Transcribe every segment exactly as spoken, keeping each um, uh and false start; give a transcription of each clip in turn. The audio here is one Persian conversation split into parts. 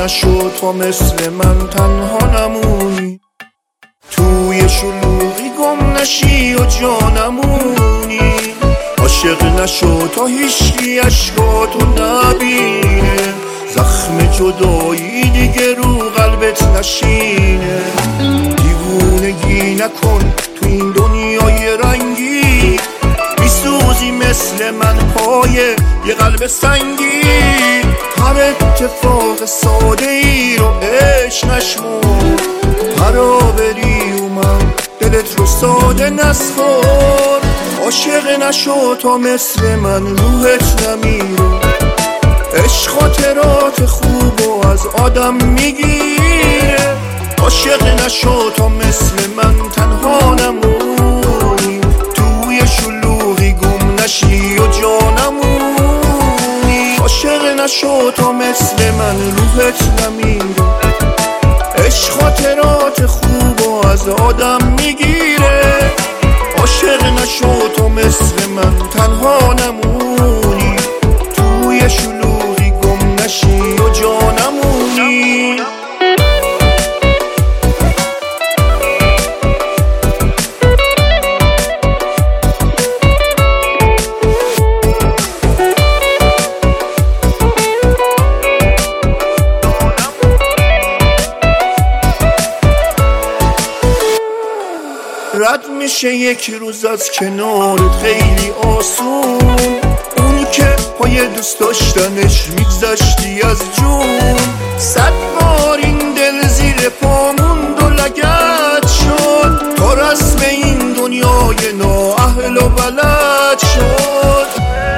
نشو تا مثل من تنها نمونی، توی شلوغی گم نشی و جا نمونی. عاشق نشو تا هیچکی عشقاتو نبینه، زخم جدایی دیگه رو قلبت نشینه. دیوونگی نکن تو این دنیای رنگی، میسوزی مثل من پای یه قلب سنگی. هر اتفاق ساده ای رو عشق نشمون، هرا بری اومد دلت رو ساده نسخور. عاشق نشو تا مثل من روحت نمیره، عشق خاطرات خوب و از آدم میگیره. عاشق نشو تا مثل من تنها نمونی، توی شلوغی گم نشی و جا نمونی. عاشق نشو تا مثل من روحت نمیره، عشق خاطرات خوب و از آدم میگیره. عاشق نشو تا مثل من تنها نمونی، توی شلوغی گم نشی و جا نمونی. رد میشه یک روز از کنارت خیلی آسون، اون که پای دوست داشتنش میگذشتی از جون. صد بار این دل زیر پامون و لگد شد، تا رسم این دنیای نااهل و بلد شد.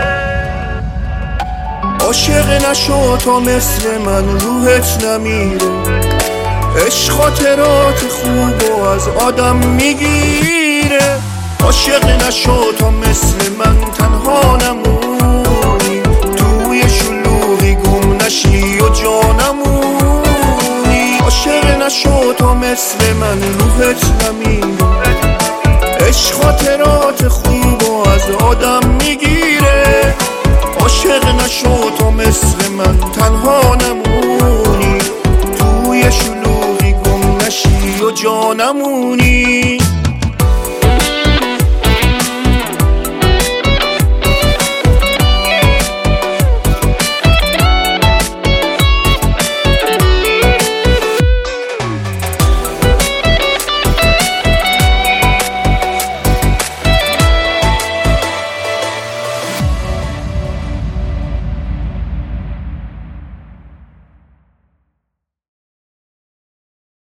عاشق نشو تا مثل من روحت نمیره، عشق خاطرات خوب و از آدم میگیره. عاشق نشو تا مثل من تنها نمونی، توی شلوغی گم نشی و جا نمونی. عاشق نشو تا مثل من روحت نمیره، عشق خاطرات خوب و از آدم میگیره. عاشق نشو تا مثل من تنها نمونی، توی شلوغی و جا نمونی.